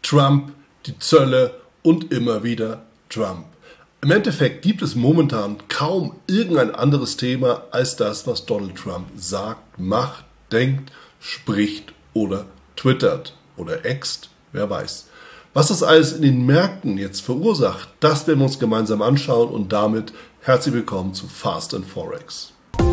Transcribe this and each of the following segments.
Trump, die Zölle und immer wieder Trump. Im Endeffekt gibt es momentan kaum irgendein anderes Thema als das, was Donald Trump sagt, macht, denkt, spricht oder twittert oder äxt, wer weiß. Was das alles in den Märkten jetzt verursacht, das werden wir uns gemeinsam anschauen und damit herzlich willkommen zu Fast and Forex.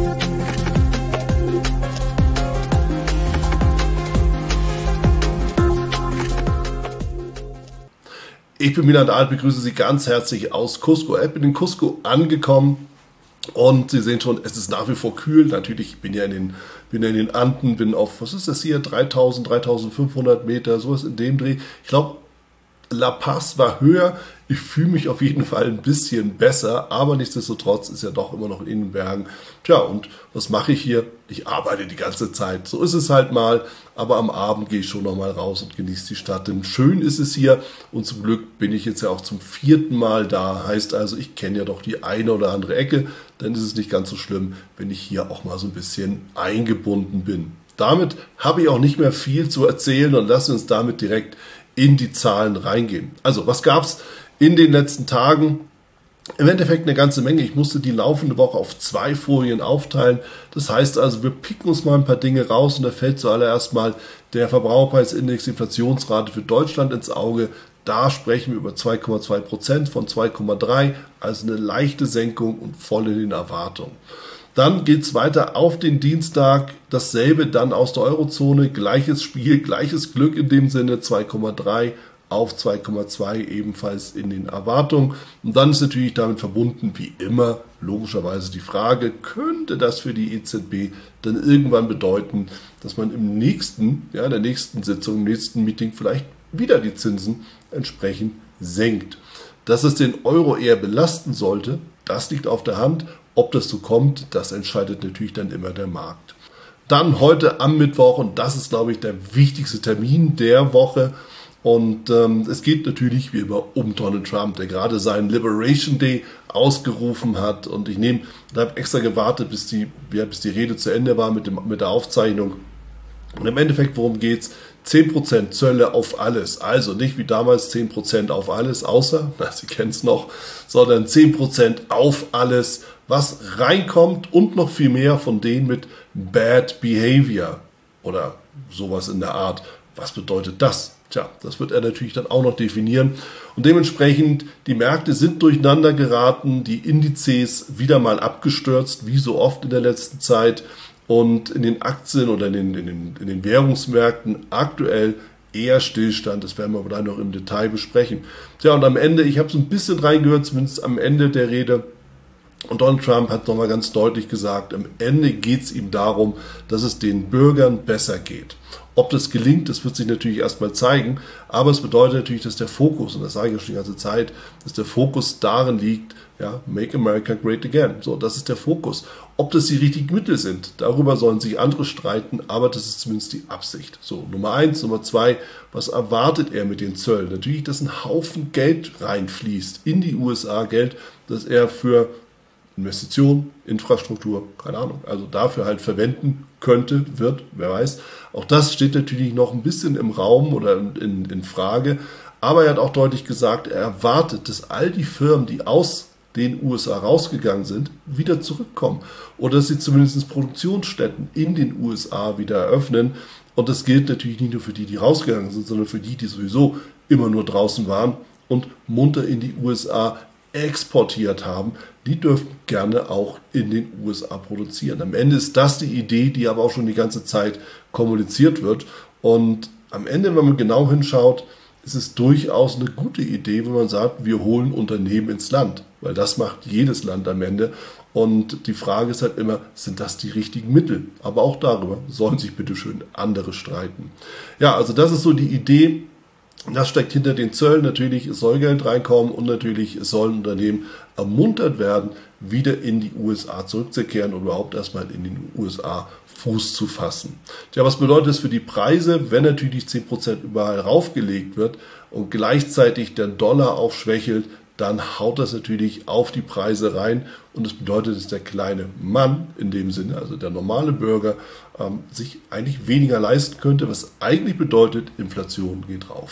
Ich bin Milan Dahl, begrüße Sie ganz herzlich aus Cusco. Ich bin in Cusco angekommen und Sie sehen schon, es ist nach wie vor kühl. Natürlich, ich bin ja in den Anden, bin auf, was ist das hier, 3000, 3500 Meter, sowas in dem Dreh. Ich glaube, La Paz war höher. Ich fühle mich auf jeden Fall ein bisschen besser, aber nichtsdestotrotz ist ja doch immer noch in den Bergen. Tja, und was mache ich hier? Ich arbeite die ganze Zeit. So ist es halt mal, aber am Abend gehe ich schon noch mal raus und genieße die Stadt. Denn schön ist es hier und zum Glück bin ich jetzt ja auch zum 4. Mal da. Heißt also, ich kenne ja doch die eine oder andere Ecke. Dann ist es nicht ganz so schlimm, wenn ich hier auch mal so ein bisschen eingebunden bin. Damit habe ich auch nicht mehr viel zu erzählen und lassen uns damit direkt in die Zahlen reingehen. Also, was gab es in den letzten Tagen? Im Endeffekt eine ganze Menge. Ich musste die laufende Woche auf 2 Folien aufteilen. Das heißt also, wir picken uns mal ein paar Dinge raus und da fällt zuallererst mal der Verbraucherpreisindex, die Inflationsrate für Deutschland ins Auge. Da sprechen wir über 2,2% von 2,3, also eine leichte Senkung und voll in den Erwartungen. Dann geht es weiter auf den Dienstag, dasselbe dann aus der Eurozone, gleiches Spiel, gleiches Glück in dem Sinne, 2,3 auf 2,2 ebenfalls in den Erwartungen. Und dann ist natürlich damit verbunden, wie immer, logischerweise die Frage, könnte das für die EZB dann irgendwann bedeuten, dass man im nächsten, ja, der nächsten Sitzung, im nächsten Meeting vielleicht wieder die Zinsen entsprechend senkt. Dass es den Euro eher belasten sollte, das liegt auf der Hand. Ob das so kommt, das entscheidet natürlich dann immer der Markt. Dann heute am Mittwoch, und das ist, glaube ich, der wichtigste Termin der Woche. Und es geht natürlich wie immer um Donald Trump, der gerade seinen Liberation Day ausgerufen hat. Und ich habe extra gewartet, bis die Rede zu Ende war mit der Aufzeichnung. Und im Endeffekt, worum geht's? 10% Zölle auf alles. Also nicht wie damals 10% auf alles, außer, Sie kennen es noch, sondern 10% auf alles, was reinkommt und noch viel mehr von denen mit Bad Behavior oder sowas in der Art. Was bedeutet das? Tja, das wird er natürlich dann auch noch definieren. Und dementsprechend, die Märkte sind durcheinander geraten, die Indizes wieder mal abgestürzt, wie so oft in der letzten Zeit. Und in den Aktien oder in den Währungsmärkten aktuell eher Stillstand. Das werden wir aber dann noch im Detail besprechen. Tja, und am Ende, ich habe so ein bisschen reingehört, zumindest am Ende der Rede, und Donald Trump hat nochmal ganz deutlich gesagt, am Ende geht es ihm darum, dass es den Bürgern besser geht. Ob das gelingt, das wird sich natürlich erstmal zeigen, aber es bedeutet natürlich, dass der Fokus, und das sage ich schon die ganze Zeit, dass der Fokus darin liegt, ja, Make America Great Again. So, das ist der Fokus. Ob das die richtigen Mittel sind, darüber sollen sich andere streiten, aber das ist zumindest die Absicht. So, Nummer 1, Nummer 2, was erwartet er mit den Zöllen? Natürlich, dass ein Haufen Geld reinfließt in die USA, Geld, das er für Investition, Infrastruktur, keine Ahnung, also dafür halt verwenden könnte, wird, wer weiß. Auch das steht natürlich noch ein bisschen im Raum oder in Frage, aber er hat auch deutlich gesagt, er erwartet, dass all die Firmen, die aus den USA rausgegangen sind, wieder zurückkommen oder dass sie zumindest Produktionsstätten in den USA wieder eröffnen. Und das gilt natürlich nicht nur für die rausgegangen sind, sondern für die sowieso immer nur draußen waren und munter in die USA exportiert haben, die dürfen gerne auch in den USA produzieren. Am Ende ist das die Idee, die aber auch schon die ganze Zeit kommuniziert wird. Und am Ende, wenn man genau hinschaut, ist es durchaus eine gute Idee, wenn man sagt, wir holen Unternehmen ins Land, weil das macht jedes Land am Ende. Und die Frage ist halt immer, sind das die richtigen Mittel? Aber auch darüber sollen sich bitteschön andere streiten. Ja, also das ist so die Idee. Das steckt hinter den Zöllen. Natürlich, es soll Geld reinkommen und natürlich, es sollen Unternehmen ermuntert werden, wieder in die USA zurückzukehren oder überhaupt erstmal in den USA Fuß zu fassen. Tja, was bedeutet das für die Preise, wenn natürlich 10% überall raufgelegt wird und gleichzeitig der Dollar auch schwächelt, dann haut das natürlich auf die Preise rein und das bedeutet, dass der kleine Mann in dem Sinne, also der normale Bürger, sich eigentlich weniger leisten könnte, was eigentlich bedeutet, Inflation geht rauf.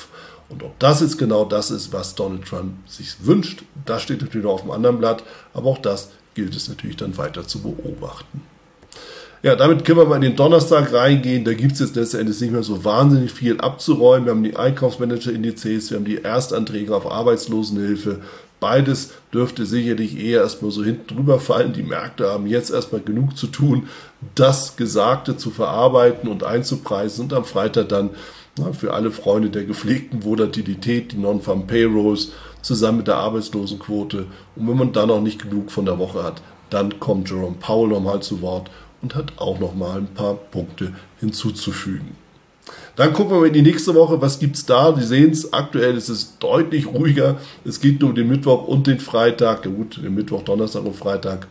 Und ob das jetzt genau das ist, was Donald Trump sich wünscht, das steht natürlich noch auf dem anderen Blatt, aber auch das gilt es natürlich dann weiter zu beobachten. Ja, damit können wir mal in den Donnerstag reingehen. Da gibt es jetzt letztendlich nicht mehr so wahnsinnig viel abzuräumen. Wir haben die Einkaufsmanager-Indizes, wir haben die Erstanträge auf Arbeitslosenhilfe. Beides dürfte sicherlich eher erstmal so hinten drüber fallen. Die Märkte haben jetzt erstmal genug zu tun, das Gesagte zu verarbeiten und einzupreisen und am Freitag dann für alle Freunde der gepflegten Volatilität, die Non-Farm Payrolls zusammen mit der Arbeitslosenquote. Und wenn man dann noch nicht genug von der Woche hat, dann kommt Jerome Powell nochmal zu Wort und hat auch nochmal ein paar Punkte hinzuzufügen. Dann gucken wir mal in die nächste Woche, was gibt es da? Sie sehen es, aktuell ist es deutlich ruhiger. Es geht nur um den Mittwoch und den Freitag. Ja gut, den Mittwoch, Donnerstag und Freitag.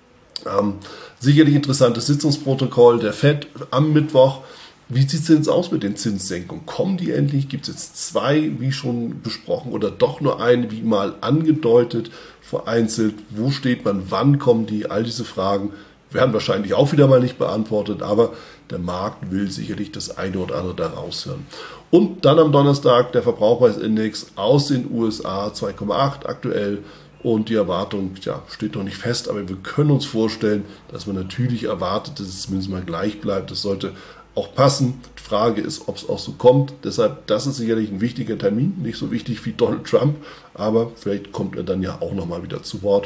Sicherlich interessantes Sitzungsprotokoll der FED am Mittwoch. Wie sieht es denn jetzt aus mit den Zinssenkungen? Kommen die endlich? Gibt es jetzt zwei, wie schon besprochen, oder doch nur eine, wie mal angedeutet, vereinzelt? Wo steht man? Wann kommen die? All diese Fragen werden wahrscheinlich auch wieder mal nicht beantwortet, aber der Markt will sicherlich das eine oder andere da raushören. Und dann am Donnerstag der Verbraucherpreisindex aus den USA, 2,8 aktuell. Und die Erwartung, ja, steht noch nicht fest, aber wir können uns vorstellen, dass man natürlich erwartet, dass es zumindest mal gleich bleibt. Das sollte auch passen. Die Frage ist, ob es auch so kommt. Deshalb, das ist sicherlich ein wichtiger Termin, nicht so wichtig wie Donald Trump, aber vielleicht kommt er dann ja auch nochmal wieder zu Wort.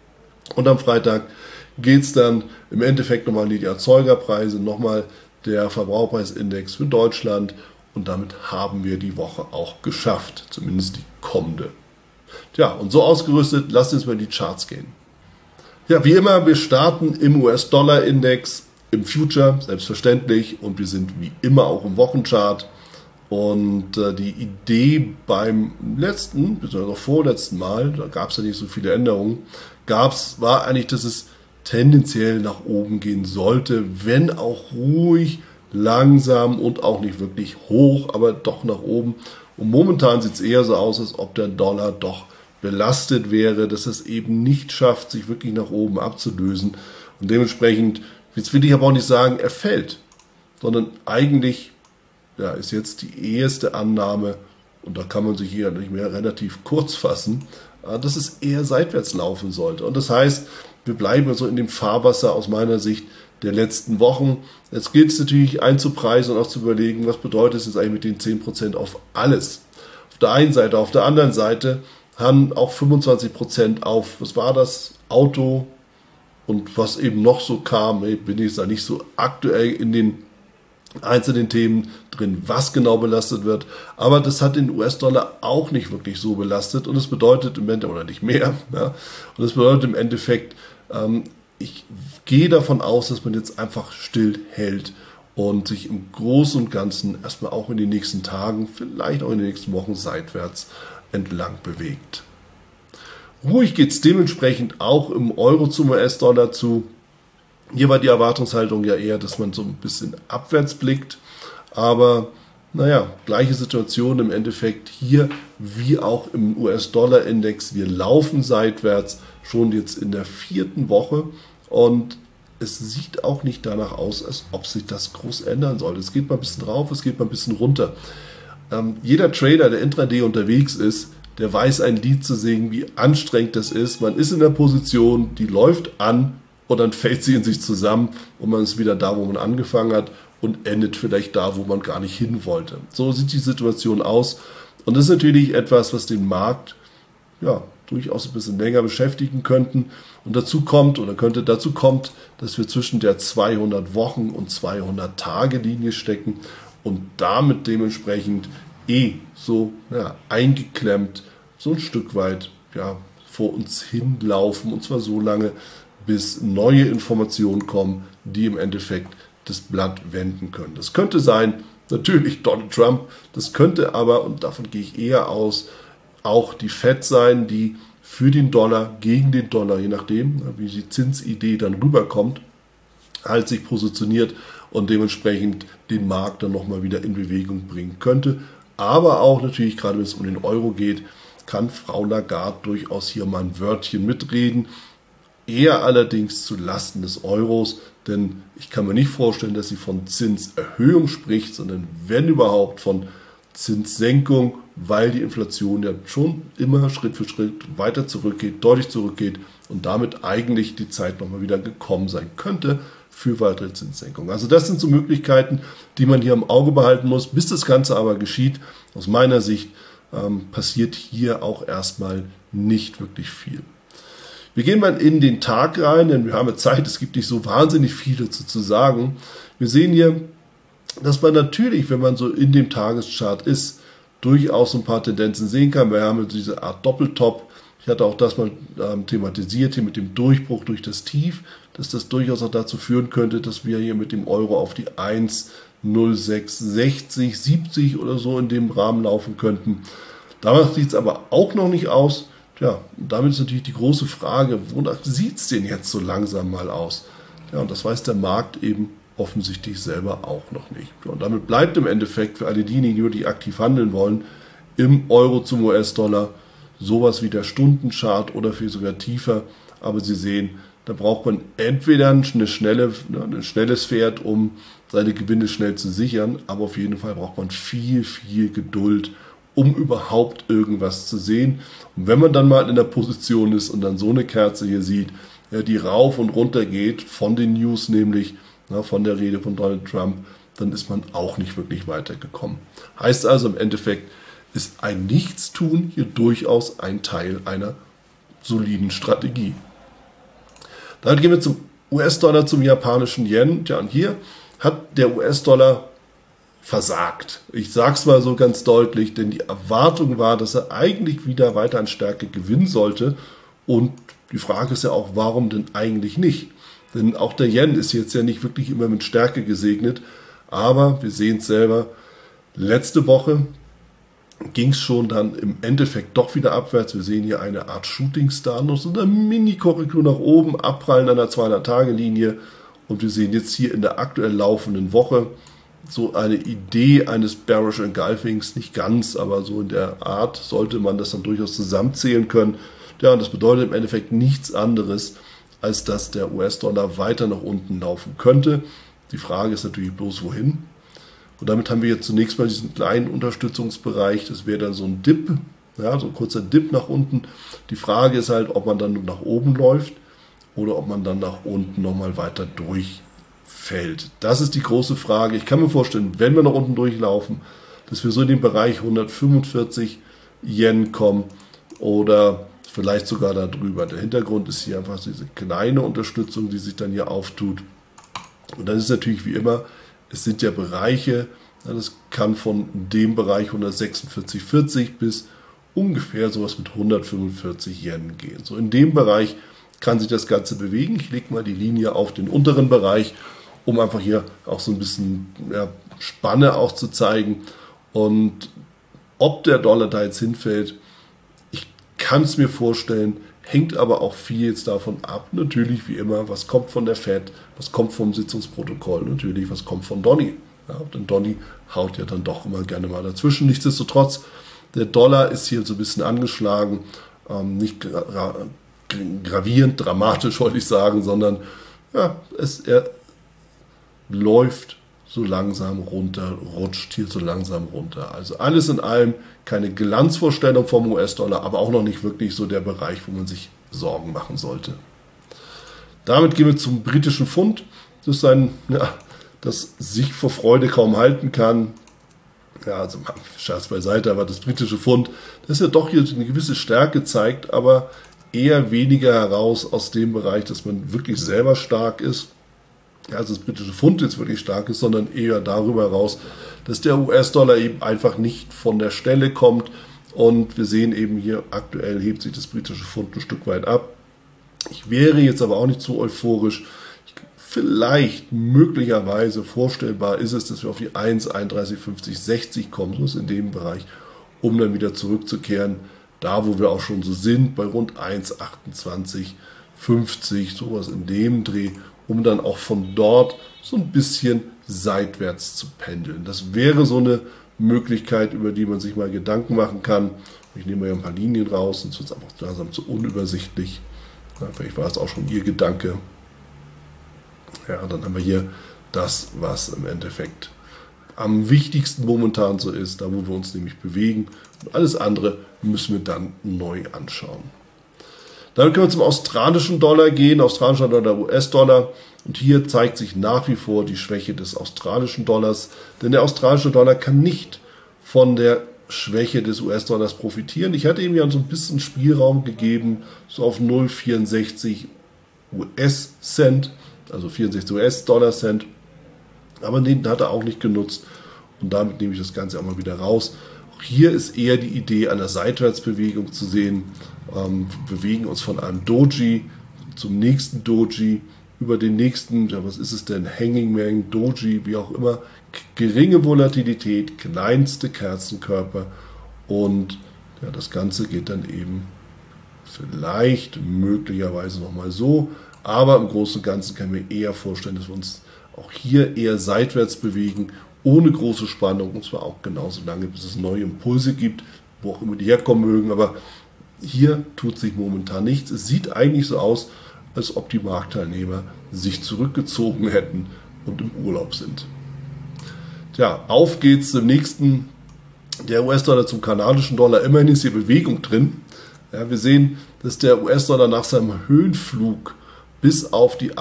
Und am Freitag geht es dann im Endeffekt nochmal in die Erzeugerpreise, nochmal der Verbraucherpreisindex für Deutschland und damit haben wir die Woche auch geschafft, zumindest die kommende. Tja, und so ausgerüstet, lasst uns mal in die Charts gehen. Ja, wie immer, wir starten im US-Dollar-Index, im Future, selbstverständlich, und wir sind wie immer auch im Wochenchart. Und die Idee beim letzten, beziehungsweise auch vorletzten Mal, da gab es ja nicht so viele Änderungen, war eigentlich, dass es tendenziell nach oben gehen sollte, wenn auch ruhig, langsam und auch nicht wirklich hoch, aber doch nach oben. Und momentan sieht es eher so aus, als ob der Dollar doch belastet wäre, dass es eben nicht schafft, sich wirklich nach oben abzulösen. Und dementsprechend, jetzt will ich aber auch nicht sagen, er fällt, sondern eigentlich ja, ist jetzt die erste Annahme, und da kann man sich hier nicht mehr relativ kurz fassen, dass es eher seitwärts laufen sollte. Und das heißt, wir bleiben also in dem Fahrwasser aus meiner Sicht der letzten Wochen. Jetzt gilt es natürlich einzupreisen und auch zu überlegen, was bedeutet es jetzt eigentlich mit den 10% auf alles. Auf der einen Seite, auf der anderen Seite haben auch 25% auf, was war das, Auto und was eben noch so kam, bin ich da nicht so aktuell in den einzelnen Themen drin, was genau belastet wird. Aber das hat den US-Dollar auch nicht wirklich so belastet und es bedeutet im Endeffekt, oder nicht mehr, ja, und es bedeutet im Endeffekt, ich gehe davon aus, dass man jetzt einfach still hält und sich im Großen und Ganzen erstmal auch in den nächsten Tagen, vielleicht auch in den nächsten Wochen seitwärts entlang bewegt. Ruhig geht es dementsprechend auch im Euro zum US-Dollar zu. Hier war die Erwartungshaltung ja eher, dass man so ein bisschen abwärts blickt, aber naja, gleiche Situation im Endeffekt hier wie auch im US-Dollar-Index. Wir laufen seitwärts schon jetzt in der 4. Woche und es sieht auch nicht danach aus, als ob sich das groß ändern soll. Es geht mal ein bisschen rauf, es geht mal ein bisschen runter. Jeder Trader, der intraday unterwegs ist, der weiß ein Lied zu singen, wie anstrengend das ist. Man ist in der Position, die läuft an und dann fällt sie in sich zusammen und man ist wieder da, wo man angefangen hat und endet vielleicht da, wo man gar nicht hin wollte. So sieht die Situation aus und das ist natürlich etwas, was den Markt ja durchaus ein bisschen länger beschäftigen könnten. Und dazu kommt, dass wir zwischen der 200 Wochen und 200 Tage Linie stecken und damit dementsprechend so eingeklemmt so ein Stück weit vor uns hinlaufen und zwar so lange, bis neue Informationen kommen, die im Endeffekt das Blatt wenden können. Das könnte sein, natürlich Donald Trump, das könnte aber, und davon gehe ich eher aus, auch die FED sein, die für den Dollar, gegen den Dollar, je nachdem, wie die Zinsidee dann rüberkommt, halt sich positioniert und dementsprechend den Markt dann nochmal wieder in Bewegung bringen könnte. Aber auch natürlich, gerade wenn es um den Euro geht, kann Frau Lagarde durchaus hier mal ein Wörtchen mitreden. Eher allerdings zu Lasten des Euros, denn ich kann mir nicht vorstellen, dass sie von Zinserhöhung spricht, sondern wenn überhaupt von Zinssenkung, weil die Inflation ja schon immer Schritt für Schritt weiter zurückgeht, deutlich zurückgeht und damit eigentlich die Zeit nochmal wieder gekommen sein könnte für weitere Zinssenkungen. Also das sind so Möglichkeiten, die man hier im Auge behalten muss. Bis das Ganze aber geschieht, aus meiner Sicht, passiert hier auch erstmal nicht wirklich viel. Wir gehen mal in den Tag rein, denn wir haben ja Zeit, es gibt nicht so wahnsinnig viel dazu zu sagen. Wir sehen hier, dass man natürlich, wenn man so in dem Tageschart ist, durchaus ein paar Tendenzen sehen kann. Wir haben diese Art Doppeltop. Ich hatte auch das mal thematisiert hier mit dem Durchbruch durch das Tief, dass das durchaus auch dazu führen könnte, dass wir hier mit dem Euro auf die 1,0660, 70 oder so in dem Rahmen laufen könnten. Damals sieht es aber auch noch nicht aus. Tja, damit ist natürlich die große Frage, wonach sieht es denn jetzt so langsam mal aus? Ja, und das weiß der Markt eben offensichtlich selber auch noch nicht. Und damit bleibt im Endeffekt für alle diejenigen, die aktiv handeln wollen, im Euro zum US-Dollar sowas wie der Stundenchart oder viel sogar tiefer. Aber Sie sehen, da braucht man entweder ein schnelles Pferd, um seine Gewinne schnell zu sichern, aber auf jeden Fall braucht man viel, viel Geduld, um überhaupt irgendwas zu sehen. Und wenn man dann mal in der Position ist und dann so eine Kerze hier sieht, ja, die rauf und runter geht, von den News nämlich, von der Rede von Donald Trump, dann ist man auch nicht wirklich weitergekommen. Heißt also im Endeffekt, ist ein Nichtstun hier durchaus ein Teil einer soliden Strategie. Dann gehen wir zum US-Dollar, zum japanischen Yen. Ja, und hier hat der US-Dollar versagt. Ich sage es mal so ganz deutlich, denn die Erwartung war, dass er eigentlich wieder weiter an Stärke gewinnen sollte. Und die Frage ist ja auch, warum denn eigentlich nicht? Denn auch der Yen ist jetzt ja nicht wirklich immer mit Stärke gesegnet. Aber wir sehen es selber, letzte Woche ging es schon dann im Endeffekt doch wieder abwärts. Wir sehen hier eine Art Shooting Star, noch so eine Mini-Korrektur nach oben, abprallen an der 200-Tage-Linie. Und wir sehen jetzt hier in der aktuell laufenden Woche so eine Idee eines Bearish Engulfings, nicht ganz, aber so in der Art sollte man das dann durchaus zusammenzählen können. Ja, und das bedeutet im Endeffekt nichts anderes, als dass der US-Dollar weiter nach unten laufen könnte. Die Frage ist natürlich bloß, wohin. Und damit haben wir jetzt zunächst mal diesen kleinen Unterstützungsbereich. Das wäre dann so ein Dip, ja, so ein kurzer Dip nach unten. Die Frage ist halt, ob man dann nach oben läuft oder ob man dann nach unten nochmal weiter durchfällt. Das ist die große Frage. Ich kann mir vorstellen, wenn wir nach unten durchlaufen, dass wir so in den Bereich 145 Yen kommen oder vielleicht sogar darüber. Der Hintergrund ist hier einfach diese kleine Unterstützung, die sich dann hier auftut. Und dann ist natürlich wie immer, es sind ja Bereiche, das kann von dem Bereich 146,40 bis ungefähr sowas mit 145 Yen gehen. So in dem Bereich kann sich das Ganze bewegen. Ich lege mal die Linie auf den unteren Bereich, um einfach hier auch so ein bisschen Spanne auch zu zeigen. Und ob der Dollar da jetzt hinfällt, ich kann es mir vorstellen, hängt aber auch viel jetzt davon ab, natürlich wie immer, was kommt von der Fed, was kommt vom Sitzungsprotokoll, natürlich, was kommt von Donny. Ja, denn Donny haut ja dann doch immer gerne mal dazwischen. Nichtsdestotrotz, der Dollar ist hier so ein bisschen angeschlagen, nicht gravierend, dramatisch wollte ich sagen, sondern ja, er läuft so langsam runter, rutscht hier so langsam runter. Also alles in allem keine Glanzvorstellung vom US-Dollar, aber auch noch nicht wirklich so der Bereich, wo man sich Sorgen machen sollte. Damit gehen wir zum britischen Pfund. Das ist das sich vor Freude kaum halten kann. Ja, also Scherz beiseite, aber das britische Pfund, das ja doch hier eine gewisse Stärke zeigt, aber eher weniger heraus aus dem Bereich, dass man wirklich selber stark ist. Ja, also das britische Pfund jetzt wirklich stark ist, sondern eher darüber heraus, dass der US-Dollar eben einfach nicht von der Stelle kommt. Und wir sehen eben hier, aktuell hebt sich das britische Pfund ein Stück weit ab. Ich wäre jetzt aber auch nicht so euphorisch. Vielleicht, möglicherweise vorstellbar ist es, dass wir auf die 1,315060 kommen, so ist in dem Bereich, um dann wieder zurückzukehren, da wo wir auch schon so sind, bei rund 1,2850, sowas in dem Dreh, um dann auch von dort so ein bisschen seitwärts zu pendeln. Das wäre so eine Möglichkeit, über die man sich mal Gedanken machen kann. Ich nehme mal ein paar Linien raus, sonst wird es einfach langsam zu unübersichtlich. Ja, vielleicht war es auch schon Ihr Gedanke. Ja, dann haben wir hier das, was im Endeffekt am wichtigsten momentan so ist, da wo wir uns nämlich bewegen. Und alles andere müssen wir dann neu anschauen. Dann können wir zum australischen Dollar gehen, australischer Dollar, US-Dollar. Und hier zeigt sich nach wie vor die Schwäche des australischen Dollars, denn der australische Dollar kann nicht von der Schwäche des US-Dollars profitieren. Ich hatte ihm ja so ein bisschen Spielraum gegeben, so auf 0,64 US-Cent, also 64 US-Dollar-Cent, aber den hat er auch nicht genutzt und damit nehme ich das Ganze auch mal wieder raus. Auch hier ist eher die Idee einer Seitwärtsbewegung zu sehen. Wir bewegen uns von einem Doji zum nächsten Doji, über den nächsten, ja, was ist es denn, Hanging Man, Doji, wie auch immer, geringe Volatilität, kleinste Kerzenkörper und ja, das Ganze geht dann eben vielleicht möglicherweise nochmal so, aber im Großen und Ganzen kann ich mir eher vorstellen, dass wir uns auch hier eher seitwärts bewegen, ohne große Spannung, und zwar auch genauso lange, bis es neue Impulse gibt, wo auch immer die herkommen mögen, aber hier tut sich momentan nichts. Es sieht eigentlich so aus, als ob die Marktteilnehmer sich zurückgezogen hätten und im Urlaub sind. Tja, auf geht's zum nächsten. Der US-Dollar zum kanadischen Dollar. Immerhin ist hier Bewegung drin. Ja, wir sehen, dass der US-Dollar nach seinem Höhenflug bis auf die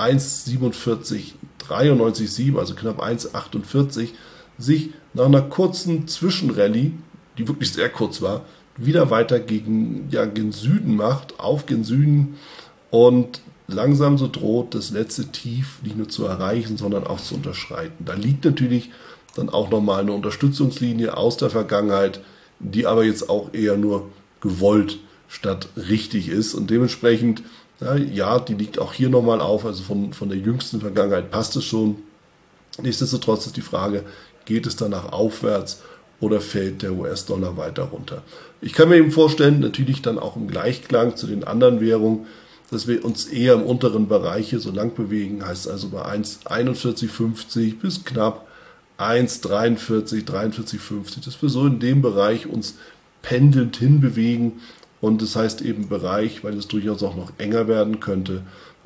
1,4793,7, also knapp 1,48, sich nach einer kurzen Zwischenrallye, die wirklich sehr kurz war, wieder weiter gegen Süden macht, auf gen Süden und langsam so droht, das letzte Tief nicht nur zu erreichen, sondern auch zu unterschreiten. Da liegt natürlich dann auch nochmal eine Unterstützungslinie aus der Vergangenheit, die aber jetzt auch eher nur gewollt statt richtig ist. Und dementsprechend, ja, die liegt auch hier nochmal auf, also von der jüngsten Vergangenheit passt es schon. Nichtsdestotrotz ist die Frage, geht es danach aufwärts oder fällt der US-Dollar weiter runter? Ich kann mir eben vorstellen, natürlich dann auch im Gleichklang zu den anderen Währungen, dass wir uns eher im unteren Bereich hier so lang bewegen, heißt also bei 1,4150 bis knapp 1,43, 43,50, dass wir so in dem Bereich uns pendelnd hinbewegen und das heißt eben Bereich, weil es durchaus auch noch enger werden könnte,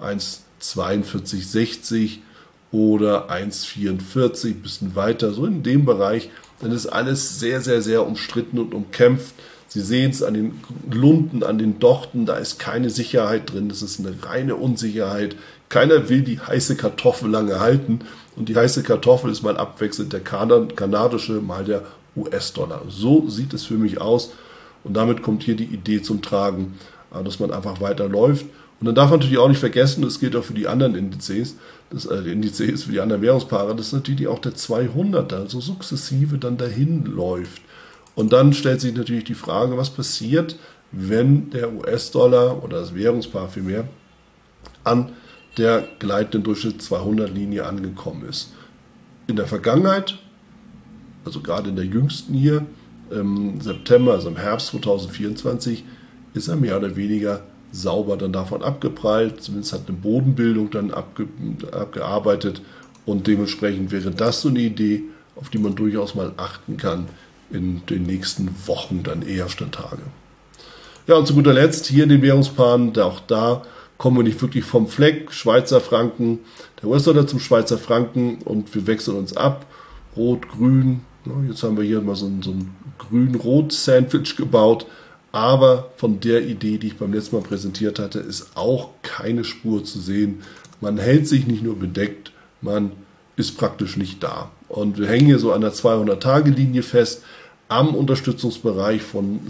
1,4260 oder 1,44, ein bisschen weiter, so in dem Bereich, dann ist alles sehr, sehr, sehr umstritten und umkämpft. Sie sehen es an den Lunden, an den Dochten, da ist keine Sicherheit drin, das ist eine reine Unsicherheit. Keiner will die heiße Kartoffel lange halten und die heiße Kartoffel ist mal abwechselnd der kanadische, mal der US-Dollar. So sieht es für mich aus und damit kommt hier die Idee zum Tragen, dass man einfach weiterläuft. Und dann darf man natürlich auch nicht vergessen, das gilt auch für die anderen Indizes, die Indizes für die anderen Währungspaare, dass natürlich auch der 200er so sukzessive dann dahin läuft. Und dann stellt sich natürlich die Frage, was passiert, wenn der US-Dollar oder das Währungspaar vielmehr an der gleitenden Durchschnitt 200-Linie angekommen ist. In der Vergangenheit, also gerade in der jüngsten hier, im September, also im Herbst 2024, ist er mehr oder weniger sauber dann davon abgeprallt, zumindest hat eine Bodenbildung dann abgearbeitet und dementsprechend wäre das so eine Idee, auf die man durchaus mal achten kann in den nächsten Wochen dann eher statt Tage. Ja, und zu guter Letzt hier in den Währungspaaren, auch da kommen wir nicht wirklich vom Fleck, Schweizer Franken, der US-Dollar zum Schweizer Franken und wir wechseln uns ab, Rot, Grün, jetzt haben wir hier mal so ein Grün-Rot-Sandwich gebaut, aber von der Idee, die ich beim letzten Mal präsentiert hatte, ist auch keine Spur zu sehen. Man hält sich nicht nur bedeckt, man ist praktisch nicht da. Und wir hängen hier so an der 200-Tage-Linie fest, am Unterstützungsbereich von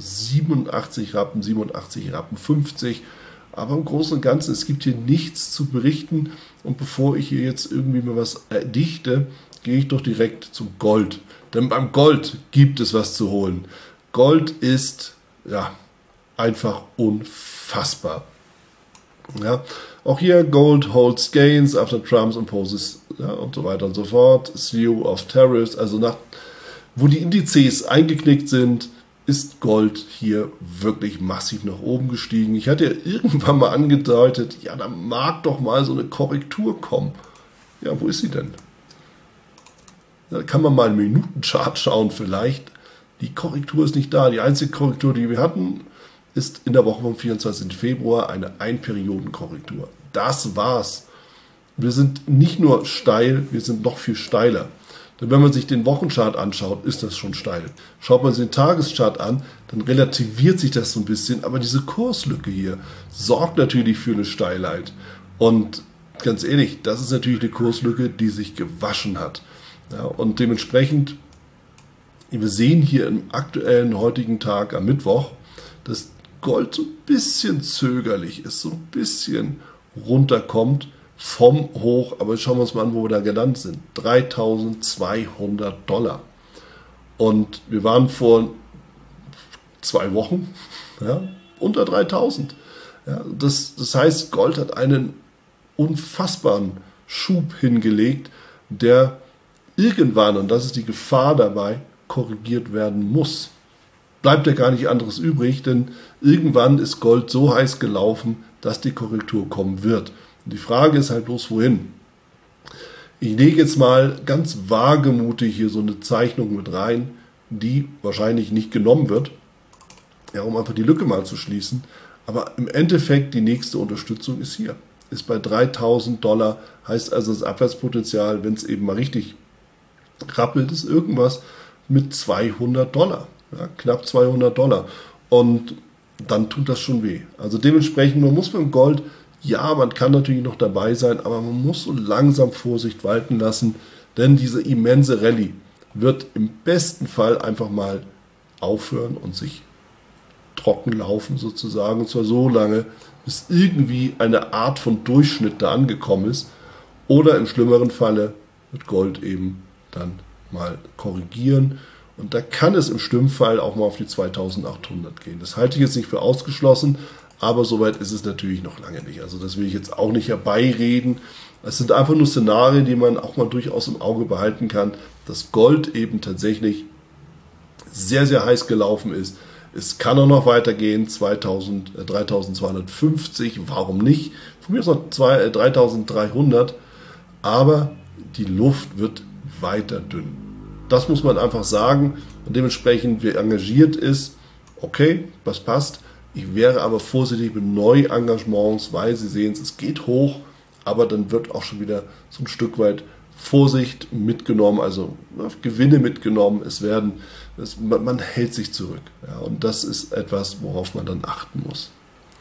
87 Rappen, 87 Rappen 50. Aber im Großen und Ganzen, es gibt hier nichts zu berichten. Und bevor ich hier jetzt irgendwie mal was erdichte, gehe ich doch direkt zum Gold. Denn beim Gold gibt es was zu holen. Gold ist ja einfach unfassbar. Ja, auch hier Gold holds gains after Trump's imposes, ja, und so weiter und so fort. Slew of Tariffs, also wo die Indizes eingeknickt sind, ist Gold hier wirklich massiv nach oben gestiegen. Ich hatte ja irgendwann mal angedeutet, ja, da mag doch mal so eine Korrektur kommen. Ja, wo ist sie denn? Da kann man mal einen Minutenchart schauen vielleicht. Die Korrektur ist nicht da. Die einzige Korrektur, die wir hatten, ist in der Woche vom 24. Februar eine Einperiodenkorrektur. Das war's. Wir sind nicht nur steil, wir sind noch viel steiler. Denn wenn man sich den Wochenchart anschaut, ist das schon steil. Schaut man sich den Tageschart an, dann relativiert sich das so ein bisschen, aber diese Kurslücke hier sorgt natürlich für eine Steilheit. Und ganz ehrlich, das ist natürlich eine Kurslücke, die sich gewaschen hat. Ja, und dementsprechend, wir sehen hier im aktuellen heutigen Tag am Mittwoch, dass Gold so ein bisschen zögerlich ist, so ein bisschen runterkommt vom Hoch, aber schauen wir uns mal an, wo wir da gelandet sind. $3.200. Und wir waren vor 2 Wochen unter 3.000. Ja, das heißt, Gold hat einen unfassbaren Schub hingelegt, der irgendwann, und das ist die Gefahr dabei, korrigiert werden muss. Bleibt ja gar nicht anderes übrig, denn irgendwann ist Gold so heiß gelaufen, dass die Korrektur kommen wird. Und die Frage ist halt bloß, wohin? Ich lege jetzt mal ganz wagemutig hier so eine Zeichnung mit rein, die wahrscheinlich nicht genommen wird, ja, um einfach die Lücke mal zu schließen. Aber im Endeffekt, die nächste Unterstützung ist hier. Ist bei $3.000, heißt also das Abwärtspotenzial, wenn es eben mal richtig rappelt, ist irgendwas mit $200. Ja, knapp $200. Und dann tut das schon weh. Also dementsprechend, man muss beim Gold, ja, man kann natürlich noch dabei sein, aber man muss so langsam Vorsicht walten lassen, denn diese immense Rallye wird im besten Fall einfach mal aufhören und sich trocken laufen sozusagen, und zwar so lange, bis irgendwie eine Art von Durchschnitt da angekommen ist, oder im schlimmeren Falle wird Gold eben dann mal korrigieren. Und da kann es im Schlimmfall auch mal auf die 2.800 gehen. Das halte ich jetzt nicht für ausgeschlossen, aber soweit ist es natürlich noch lange nicht. Also das will ich jetzt auch nicht herbeireden. Es sind einfach nur Szenarien, die man auch mal durchaus im Auge behalten kann, dass Gold eben tatsächlich sehr, sehr heiß gelaufen ist. Es kann auch noch weitergehen, 3.250, warum nicht? Von mir aus noch 3.300, aber die Luft wird weiter dünn. Das muss man einfach sagen. Und dementsprechend, wer engagiert ist, okay, das passt. Ich wäre aber vorsichtig mit Neuengagements, weil Sie sehen, es geht hoch, aber dann wird auch schon wieder so ein Stück weit Vorsicht mitgenommen, also Gewinne mitgenommen. Man hält sich zurück. Ja, und das ist etwas, worauf man dann achten muss.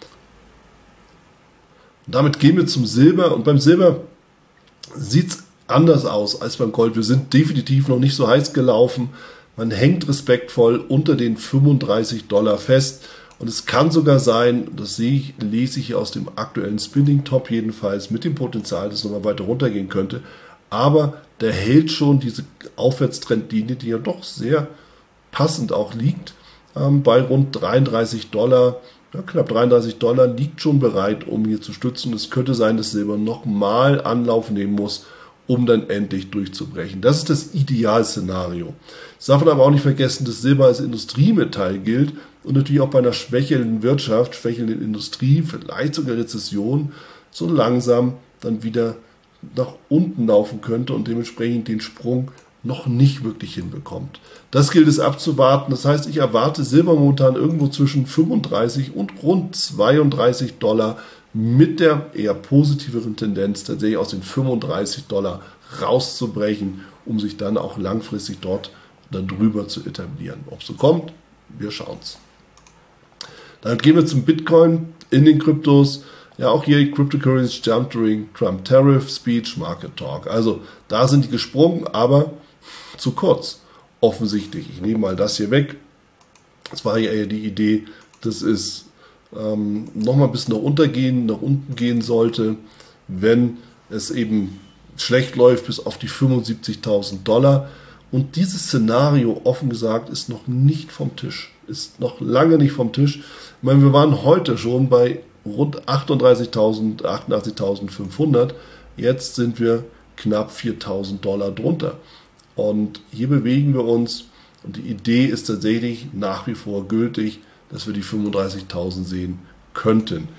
Und damit gehen wir zum Silber. Und beim Silber sieht es anders aus als beim Gold. Wir sind definitiv noch nicht so heiß gelaufen. Man hängt respektvoll unter den $35 fest. Und es kann sogar sein, das lese ich hier aus dem aktuellen Spinning Top jedenfalls, mit dem Potenzial, dass es nochmal weiter runtergehen könnte. Aber der hält schon diese Aufwärtstrendlinie, die ja doch sehr passend auch liegt, bei rund $33. Ja, knapp $33 liegt schon bereit, um hier zu stützen. Es könnte sein, dass Silber nochmal Anlauf nehmen muss, um dann endlich durchzubrechen. Das ist das Idealszenario. Es darf man aber auch nicht vergessen, dass Silber als Industriemetall gilt und natürlich auch bei einer schwächelnden Wirtschaft, schwächelnden Industrie, vielleicht sogar Rezession, so langsam dann wieder nach unten laufen könnte und dementsprechend den Sprung noch nicht wirklich hinbekommt. Das gilt es abzuwarten. Das heißt, ich erwarte Silber momentan irgendwo zwischen 35 und rund $32 mit der eher positiveren Tendenz, tatsächlich aus den $35 rauszubrechen, um sich dann auch langfristig dort dann drüber zu etablieren. Ob es so kommt, wir schauen es. Dann gehen wir zum Bitcoin in den Kryptos. Ja, auch hier Cryptocurrencies jump during Trump Tariff Speech Market Talk. Also da sind die gesprungen, aber zu kurz. Offensichtlich. Ich nehme mal das hier weg. Das war ja eher die Idee, dass es nochmal bis nach unten gehen sollte, wenn es eben schlecht läuft bis auf die $75.000. Und dieses Szenario, offen gesagt, ist noch nicht vom Tisch. Ist noch lange nicht vom Tisch. Ich meine, wir waren heute schon bei rund 38.000, 88.500. Jetzt sind wir knapp $4.000 drunter. Und hier bewegen wir uns. Und die Idee ist tatsächlich nach wie vor gültig, dass wir die 35.000 sehen könnten.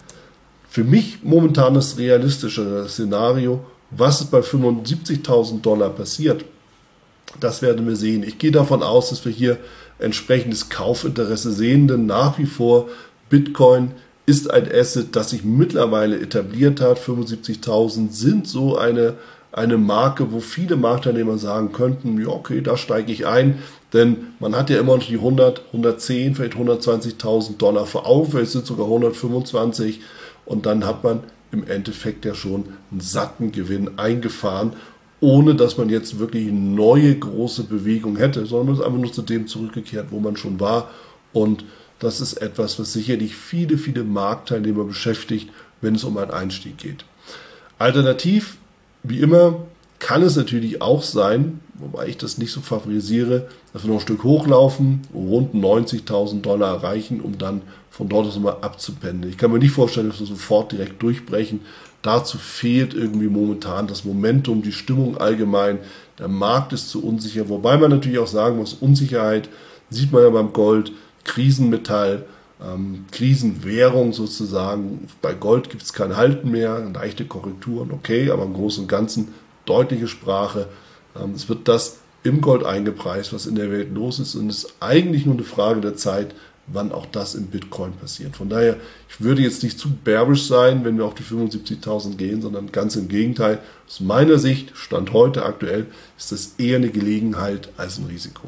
Für mich momentan das realistischere Szenario, was bei $75.000 passiert, das werden wir sehen. Ich gehe davon aus, dass wir hier entsprechendes Kaufinteresse sehen, denn nach wie vor Bitcoin ist ein Asset, das sich mittlerweile etabliert hat. 75.000 sind so eine eine Marke, wo viele Marktteilnehmer sagen könnten, ja okay, da steige ich ein, denn man hat ja immer noch die 100, 110, vielleicht 120.000 Dollar vor Augen, vielleicht sind es sogar 125 und dann hat man im Endeffekt ja schon einen satten Gewinn eingefahren, ohne dass man jetzt wirklich eine neue große Bewegung hätte, sondern man ist einfach nur zu dem zurückgekehrt, wo man schon war. Und das ist etwas, was sicherlich viele, viele Marktteilnehmer beschäftigt, wenn es um einen Einstieg geht. Alternativ, wie immer, kann es natürlich auch sein, wobei ich das nicht so favorisiere, dass wir noch ein Stück hochlaufen, rund 90.000 Dollar erreichen, um dann von dort aus mal abzupendeln. Ich kann mir nicht vorstellen, dass wir sofort direkt durchbrechen. Dazu fehlt irgendwie momentan das Momentum, die Stimmung allgemein. Der Markt ist zu unsicher, wobei man natürlich auch sagen muss, Unsicherheit sieht man ja beim Gold, Krisenmetall, Krisenwährung sozusagen. Bei Gold gibt es kein Halten mehr, leichte Korrekturen, okay, aber im Großen und Ganzen deutliche Sprache. Es wird das im Gold eingepreist, was in der Welt los ist, und es ist eigentlich nur eine Frage der Zeit, wann auch das im Bitcoin passiert. Von daher, ich würde jetzt nicht zu bearish sein, wenn wir auf die 75.000 gehen, sondern ganz im Gegenteil. Aus meiner Sicht, Stand heute aktuell, ist das eher eine Gelegenheit als ein Risiko.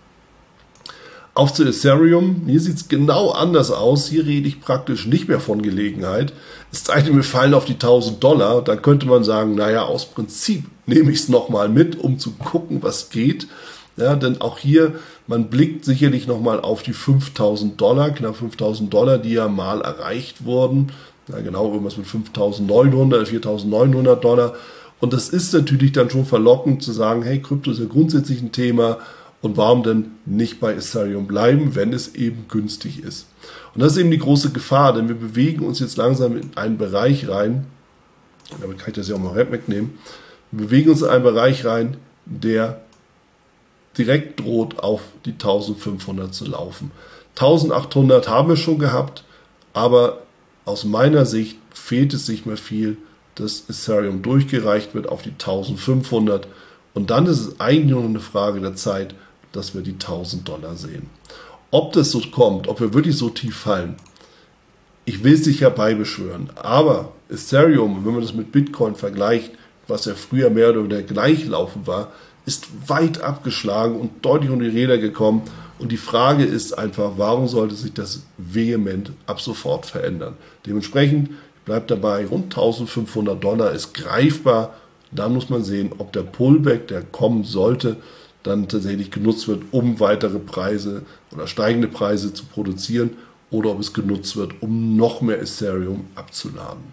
Auf zu Ethereum. Hier sieht es genau anders aus. Hier rede ich praktisch nicht mehr von Gelegenheit. Es sei denn, wir fallen auf die 1.000 Dollar. Dann könnte man sagen, naja, aus Prinzip nehme ich es nochmal mit, um zu gucken, was geht. Ja, denn auch hier, man blickt sicherlich nochmal auf die 5.000 Dollar, knapp 5.000 Dollar, die ja mal erreicht wurden. Ja, genau, irgendwas mit 5.900, 4.900 Dollar. Und das ist natürlich dann schon verlockend zu sagen, hey, Krypto ist ja grundsätzlich ein Thema. Und warum denn nicht bei Ethereum bleiben, wenn es eben günstig ist? Und das ist eben die große Gefahr, denn wir bewegen uns jetzt langsam in einen Bereich rein, damit kann ich das ja auch mal wegnehmen, wir bewegen uns in einen Bereich rein, der direkt droht, auf die 1500 zu laufen. 1800 haben wir schon gehabt, aber aus meiner Sicht fehlt es nicht mehr viel, dass Ethereum durchgereicht wird auf die 1500 und dann ist es eigentlich nur eine Frage der Zeit, dass wir die 1000 Dollar sehen. Ob das so kommt, ob wir wirklich so tief fallen, ich will es nicht herbeibeschwören, aber Ethereum, wenn man das mit Bitcoin vergleicht, was ja früher mehr oder weniger gleichlaufend war, ist weit abgeschlagen und deutlich unter die Räder gekommen. Und die Frage ist einfach, warum sollte sich das vehement ab sofort verändern? Dementsprechend bleibt dabei, rund 1500 Dollar ist greifbar. Da muss man sehen, ob der Pullback, der kommen sollte, dann tatsächlich genutzt wird, um weitere Preise oder steigende Preise zu produzieren oder ob es genutzt wird, um noch mehr Ethereum abzuladen.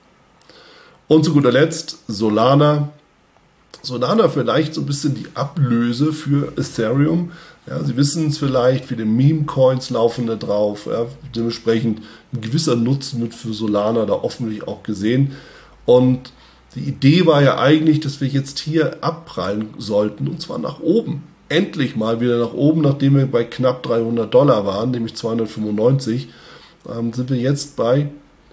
Und zu guter Letzt Solana. Solana vielleicht so ein bisschen die Ablöse für Ethereum. Ja, Sie wissen es vielleicht, viele Meme-Coins laufen da drauf. Ja, dementsprechend ein gewisser Nutzen wird für Solana da offensichtlich auch gesehen. Und die Idee war ja eigentlich, dass wir jetzt hier abprallen sollten, und zwar nach oben. Endlich mal wieder nach oben, nachdem wir bei knapp 300 Dollar waren, nämlich 295, sind wir jetzt bei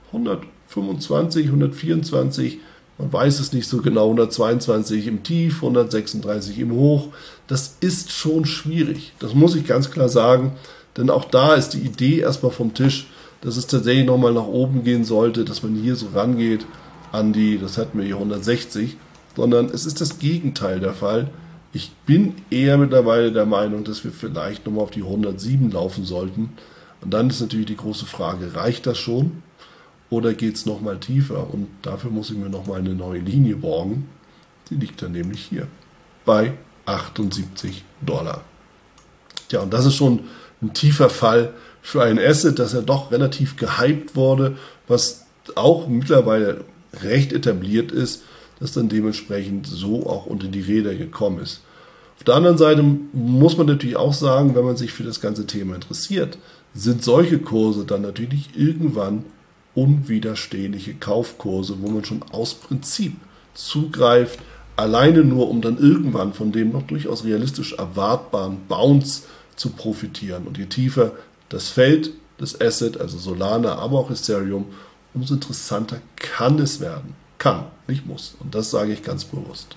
125, 124, man weiß es nicht so genau, 122 im Tief, 136 im Hoch. Das ist schon schwierig, das muss ich ganz klar sagen, denn auch da ist die Idee erstmal vom Tisch, dass es tatsächlich nochmal nach oben gehen sollte, dass man hier so rangeht an die, das hatten wir hier 160, sondern es ist das Gegenteil der Fall. Ich bin eher mittlerweile der Meinung, dass wir vielleicht nochmal auf die 107 laufen sollten. Und dann ist natürlich die große Frage, reicht das schon oder geht es nochmal tiefer? Und dafür muss ich mir nochmal eine neue Linie borgen. Die liegt dann nämlich hier bei 78 Dollar. Tja, und das ist schon ein tiefer Fall für ein Asset, das ja doch relativ gehypt wurde, was auch mittlerweile recht etabliert ist, das dann dementsprechend so auch unter die Räder gekommen ist. Auf der anderen Seite muss man natürlich auch sagen, wenn man sich für das ganze Thema interessiert, sind solche Kurse dann natürlich irgendwann unwiderstehliche Kaufkurse, wo man schon aus Prinzip zugreift, alleine nur um dann irgendwann von dem noch durchaus realistisch erwartbaren Bounce zu profitieren. Und je tiefer das fällt, das Asset, also Solana, aber auch Ethereum, umso interessanter kann es werden. Kann, nicht muss. Und das sage ich ganz bewusst.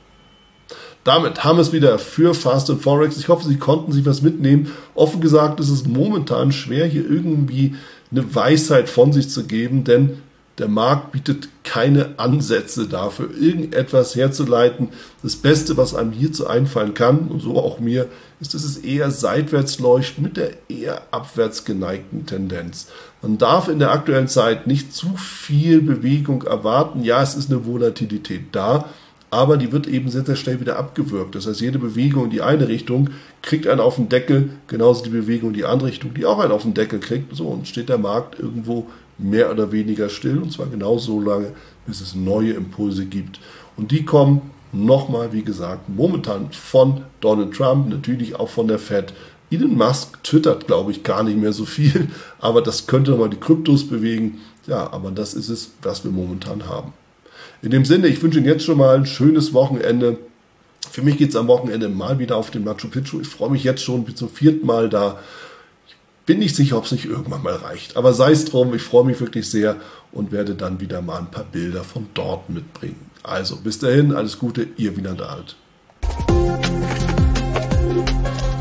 Damit haben wir es wieder für Fast & Forex. Ich hoffe, Sie konnten sich was mitnehmen. Offen gesagt ist es momentan schwer, hier irgendwie eine Weisheit von sich zu geben, denn Der Markt bietet keine Ansätze dafür, irgendetwas herzuleiten. Das Beste, was einem hierzu einfallen kann, und so auch mir, ist, dass es eher seitwärts läuft mit der eher abwärts geneigten Tendenz. Man darf in der aktuellen Zeit nicht zu viel Bewegung erwarten. Ja, es ist eine Volatilität da, aber die wird eben sehr, sehr schnell wieder abgewürgt. Das heißt, jede Bewegung in die eine Richtung kriegt einen auf den Deckel, genauso die Bewegung in die andere Richtung, die auch einen auf den Deckel kriegt. So, und steht der Markt irgendwo mehr oder weniger still, und zwar genau so lange, bis es neue Impulse gibt. Und die kommen nochmal, wie gesagt, momentan von Donald Trump, natürlich auch von der Fed. Elon Musk twittert, glaube ich, gar nicht mehr so viel, aber das könnte mal die Kryptos bewegen. Ja, aber das ist es, was wir momentan haben. In dem Sinne, ich wünsche Ihnen jetzt schon mal ein schönes Wochenende. Für mich geht es am Wochenende mal wieder auf den Machu Picchu. Ich freue mich jetzt schon, bin zum 4. Mal da. Bin nicht sicher, ob es nicht irgendwann mal reicht. Aber sei es drum, ich freue mich wirklich sehr und werde dann wieder mal ein paar Bilder von dort mitbringen. Also bis dahin, alles Gute, Ihr Wieland Alt.